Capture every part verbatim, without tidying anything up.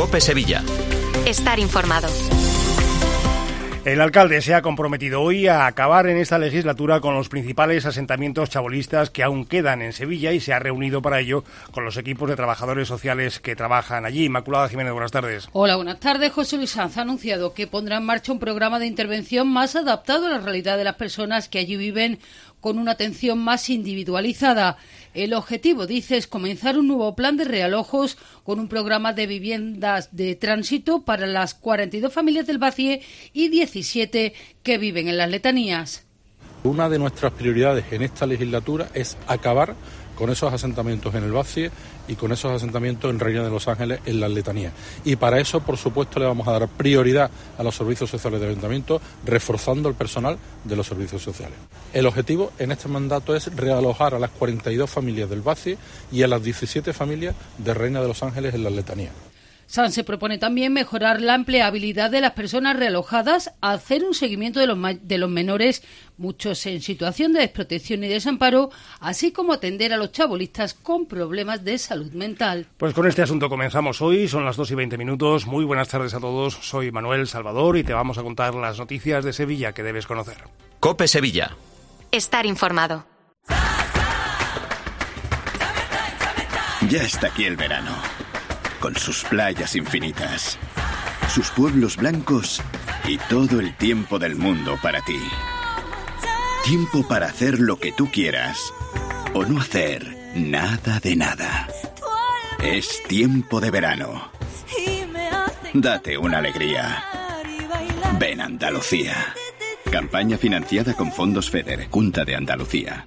COPE Sevilla. Estar informado. El alcalde se ha comprometido hoy a acabar en esta legislatura con los principales asentamientos chabolistas que aún quedan en Sevilla y se ha reunido para ello con los equipos de trabajadores sociales que trabajan allí. Inmaculada Jiménez, buenas tardes. Hola, buenas tardes. José Luis Sanz ha anunciado que pondrá en marcha un programa de intervención más adaptado a la realidad de las personas que allí viven, con una atención más individualizada. El objetivo, dice, es comenzar un nuevo plan de realojos con un programa de viviendas de tránsito para las cuarenta y dos familias del Bacie y diecisiete que viven en las letanías. Una de nuestras prioridades en esta legislatura es acabar con esos asentamientos en el Bacie y con esos asentamientos en Reina de los Ángeles en las letanías. Y para eso, por supuesto, le vamos a dar prioridad a los servicios sociales del ayuntamiento, reforzando el personal de los servicios sociales. El objetivo en este mandato es realojar a las cuarenta y dos familias del Bacie y a las diecisiete familias de Reina de los Ángeles en las letanías. Sanz se propone también mejorar la empleabilidad de las personas realojadas, hacer un seguimiento de los, de los menores, muchos en situación de desprotección y desamparo, así como atender a los chabolistas con problemas de salud mental. Pues con este asunto comenzamos hoy, son las dos y veinte minutos. Muy buenas tardes a todos, soy Manuel Salvador y te vamos a contar las noticias de Sevilla que debes conocer. COPE Sevilla. Estar informado. Ya está aquí el verano, con sus playas infinitas, sus pueblos blancos y todo el tiempo del mundo para ti. Tiempo para hacer lo que tú quieras o no hacer nada de nada. Es tiempo de verano. Date una alegría. Ven Andalucía. Campaña financiada con fondos FEDER, Junta de Andalucía.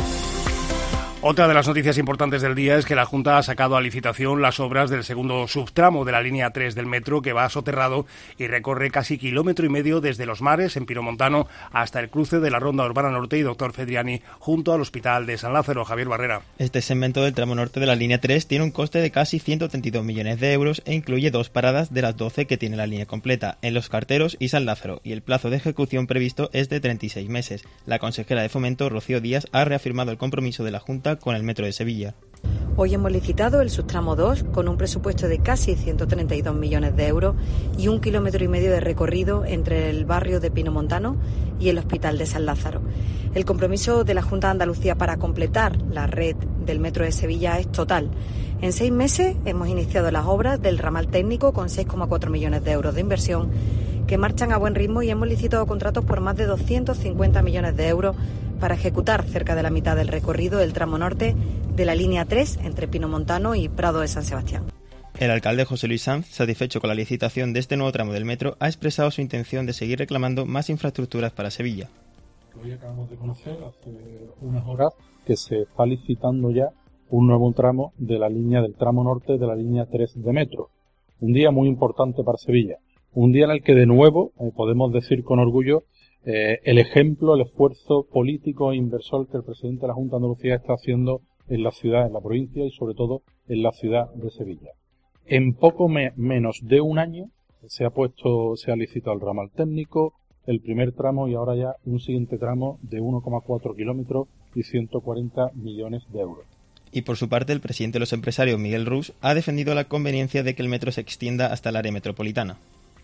Otra de las noticias importantes del día es que la Junta ha sacado a licitación las obras del segundo subtramo de la línea tres del metro, que va soterrado y recorre casi kilómetro y medio desde Los Mares, en Pinomontano, hasta el cruce de la Ronda Urbana Norte y Doctor Fedriani, junto al Hospital de San Lázaro. Javier Barrera. Este segmento del tramo norte de la línea tres tiene un coste de casi ciento treinta y dos millones de euros e incluye dos paradas de las doce que tiene la línea completa, en Los Carteros y San Lázaro, y el plazo de ejecución previsto es de treinta y seis meses. La consejera de Fomento, Rocío Díaz, ha reafirmado el compromiso de la Junta con el metro de Sevilla. Hoy hemos licitado el subtramo dos con un presupuesto de casi ciento treinta y dos millones de euros y un kilómetro y medio de recorrido entre el barrio de Pinomontano y el Hospital de San Lázaro. El compromiso de la Junta de Andalucía para completar la red del metro de Sevilla es total. En seis meses hemos iniciado las obras del ramal técnico con seis coma cuatro millones de euros de inversión que marchan a buen ritmo y hemos licitado contratos por más de doscientos cincuenta millones de euros para ejecutar cerca de la mitad del recorrido del tramo norte de la línea tres entre Pinomontano y Prado de San Sebastián. El alcalde José Luis Sanz, satisfecho con la licitación de este nuevo tramo del metro, ha expresado su intención de seguir reclamando más infraestructuras para Sevilla. Hoy acabamos de conocer hace unas horas que se está licitando ya un nuevo tramo de la línea del tramo norte de la línea tres de metro. Un día muy importante para Sevilla. Un día en el que de nuevo eh, podemos decir con orgullo eh, el ejemplo, el esfuerzo político e inversor que el presidente de la Junta de Andalucía está haciendo en la ciudad, en la provincia y sobre todo en la ciudad de Sevilla. En poco me, menos de un año se ha puesto, se ha licitado el ramal técnico, el primer tramo y ahora ya un siguiente tramo de uno coma cuatro kilómetros y ciento cuarenta millones de euros. Y por su parte, el presidente de los empresarios, Miguel Rus, ha defendido la conveniencia de que el metro se extienda hasta el área metropolitana.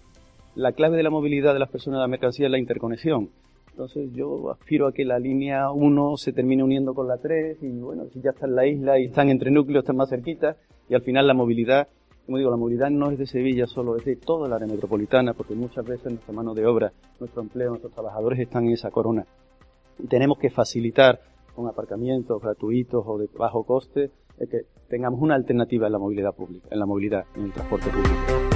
La clave de la movilidad de las personas y la mercancía es la interconexión. Entonces yo aspiro a que la línea uno se termine uniendo con la tres y bueno, si ya está en la isla y están entre núcleos, están más cerquita y al final la movilidad, como digo, la movilidad no es de Sevilla solo, es de toda la área metropolitana porque muchas veces nuestra mano de obra, nuestro empleo, nuestros trabajadores están en esa corona. Y tenemos que facilitar con aparcamientos gratuitos o de bajo coste el que tengamos una alternativa en la movilidad pública, en la movilidad, en el transporte público.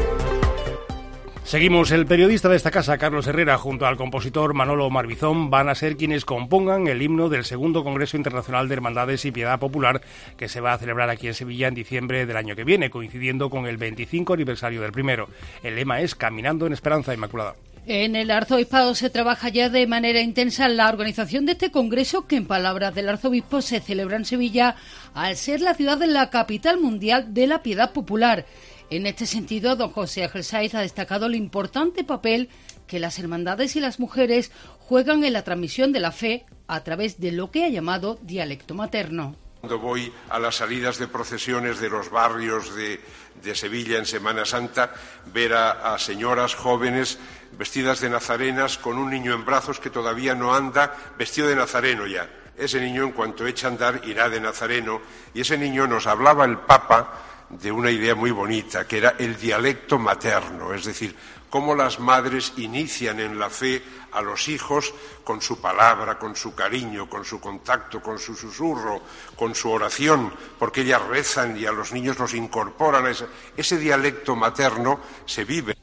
Seguimos. El periodista de esta casa, Carlos Herrera, junto al compositor Manolo Marbizón, van a ser quienes compongan el himno del segundo Congreso Internacional de Hermandades y Piedad Popular, que se va a celebrar aquí en Sevilla en diciembre del año que viene, coincidiendo con el veinticinco aniversario del primero. El lema es Caminando en Esperanza, Inmaculada. En el arzobispado se trabaja ya de manera intensa en la organización de este congreso que, en palabras del arzobispo, se celebra en Sevilla al ser la ciudad de la capital mundial de la piedad popular. En este sentido, don José Ángel Saiz ha destacado el importante papel que las hermandades y las mujeres juegan en la transmisión de la fe a través de lo que ha llamado dialecto materno. Cuando voy a las salidas de procesiones de los barrios de, de Sevilla en Semana Santa, ver a, a señoras jóvenes vestidas de nazarenas con un niño en brazos que todavía no anda, vestido de nazareno ya. Ese niño, en cuanto eche a andar, irá de nazareno, y ese niño nos hablaba el Papa de una idea muy bonita, que era el dialecto materno, es decir, cómo las madres inician en la fe a los hijos con su palabra, con su cariño, con su contacto, con su susurro, con su oración, porque ellas rezan y a los niños los incorporan. Ese, ese dialecto materno se vive.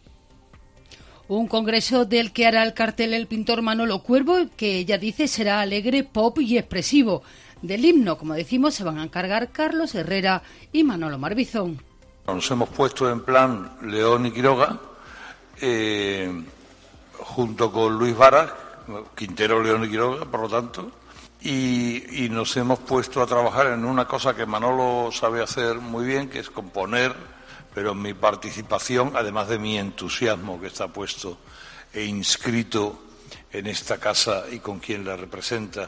Un congreso del que hará el cartel el pintor Manolo Cuervo, que ella dice será alegre, pop y expresivo. Del himno, como decimos, se van a encargar Carlos Herrera y Manolo Marbizón. Nos hemos puesto en plan León y Quiroga, eh, junto con Luis Varas, Quintero, León y Quiroga, por lo tanto, y, y nos hemos puesto a trabajar en una cosa que Manolo sabe hacer muy bien, que es componer, pero mi participación, además de mi entusiasmo que está puesto e inscrito en esta casa y con quien la representa,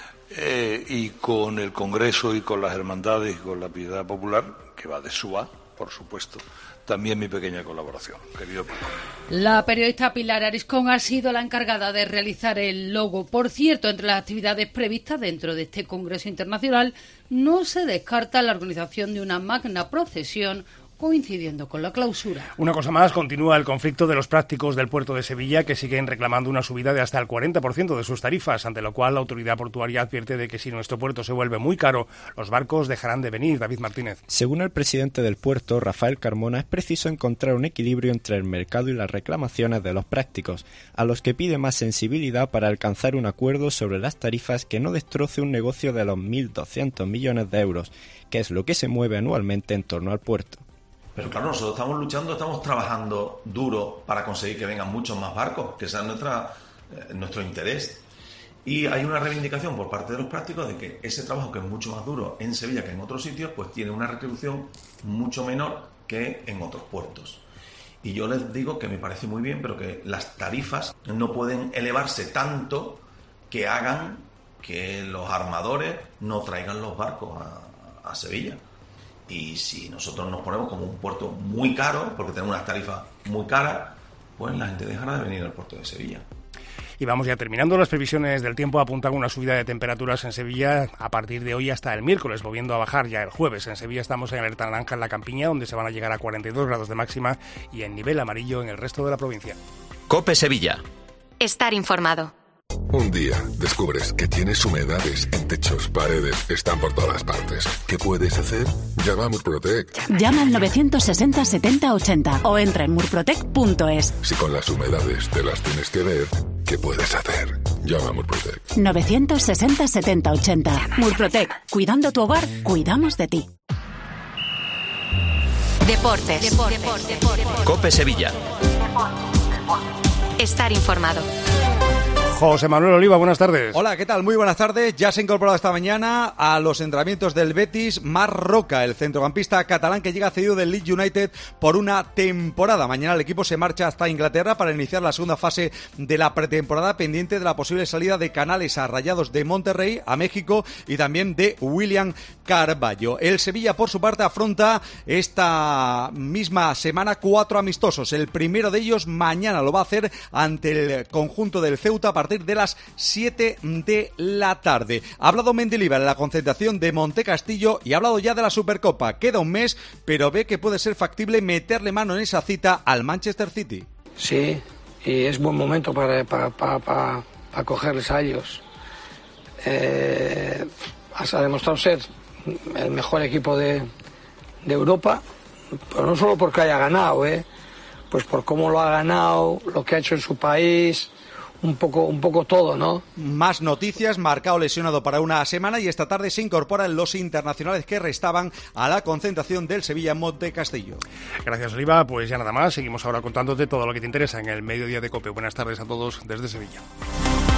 eh, y con el Congreso y con las hermandades y con la Piedad Popular, que va de S U A, por supuesto, también mi pequeña colaboración, querido Paco. La periodista Pilar Ariscón ha sido la encargada de realizar el logo. Por cierto, entre las actividades previstas dentro de este Congreso Internacional no se descarta la organización de una magna procesión coincidiendo con la clausura. Una cosa más, continúa el conflicto de los prácticos del puerto de Sevilla, que siguen reclamando una subida de hasta el cuarenta por ciento de sus tarifas, ante lo cual la autoridad portuaria advierte de que si nuestro puerto se vuelve muy caro, los barcos dejarán de venir. David Martínez. Según el presidente del puerto, Rafael Carmona, es preciso encontrar un equilibrio entre el mercado y las reclamaciones de los prácticos, a los que pide más sensibilidad para alcanzar un acuerdo sobre las tarifas que no destroce un negocio de los mil doscientos millones de euros, que es lo que se mueve anualmente en torno al puerto. Pero claro, nosotros estamos luchando, estamos trabajando duro para conseguir que vengan muchos más barcos, que sea nuestra, eh, nuestro interés. Y hay una reivindicación por parte de los prácticos de que ese trabajo, que es mucho más duro en Sevilla que en otros sitios, pues tiene una retribución mucho menor que en otros puertos. Y yo les digo que me parece muy bien, pero que las tarifas no pueden elevarse tanto que hagan que los armadores no traigan los barcos a, a Sevilla. Y si nosotros nos ponemos como un puerto muy caro, porque tenemos unas tarifas muy caras, pues la gente dejará de venir al puerto de Sevilla. Y vamos ya terminando. Las previsiones del tiempo apuntan una subida de temperaturas en Sevilla a partir de hoy hasta el miércoles, volviendo a bajar ya el jueves. En Sevilla estamos en alerta naranja en la Campiña, donde se van a llegar a cuarenta y dos grados de máxima, y en nivel amarillo en el resto de la provincia. COPE Sevilla. Estar informado. Un día descubres que tienes humedades en techos, paredes, están por todas partes. ¿Qué puedes hacer? Llama a Murprotec. Llama al novecientos sesenta setenta ochenta o entra en murprotec punto es. Si con las humedades te las tienes que ver, ¿qué puedes hacer? Llama a Murprotec. novecientos sesenta setenta ochenta. Murprotec. Cuidando tu hogar, cuidamos de ti. Deportes. Deportes. Deportes. Deportes. COPE Sevilla. Estar informado. José Manuel Oliva, buenas tardes. Hola, ¿qué tal? Muy buenas tardes. Ya se ha incorporado esta mañana a los entrenamientos del Betis Marc Roca, el centrocampista catalán que llega cedido del Leeds United por una temporada. Mañana el equipo se marcha hasta Inglaterra para iniciar la segunda fase de la pretemporada, pendiente de la posible salida de Canales a Rayados de Monterrey, a México, y también de William Carballo. El Sevilla, por su parte, afronta esta misma semana cuatro amistosos. El primero de ellos mañana lo va a hacer ante el conjunto del Ceuta a partir de las siete de la tarde. Ha hablado Mendilibar en la concentración de Montecastillo y ha hablado ya de la Supercopa. Queda un mes, pero ve que puede ser factible meterle mano en esa cita al Manchester City. Sí, y es buen momento para, para, para, para, para cogerles a ellos. Eh, ha demostrado ser el mejor equipo de, de Europa, pero no solo porque haya ganado, eh, pues por cómo lo ha ganado, lo que ha hecho en su país. Un poco, un poco todo, ¿no? Más noticias. Marcao lesionado para una semana y esta tarde se incorporan los internacionales que restaban a la concentración del Sevilla en Montecastillo. Gracias, Oliva. Pues ya nada más. Seguimos ahora contándote todo lo que te interesa en el Mediodía de COPE. Buenas tardes a todos desde Sevilla.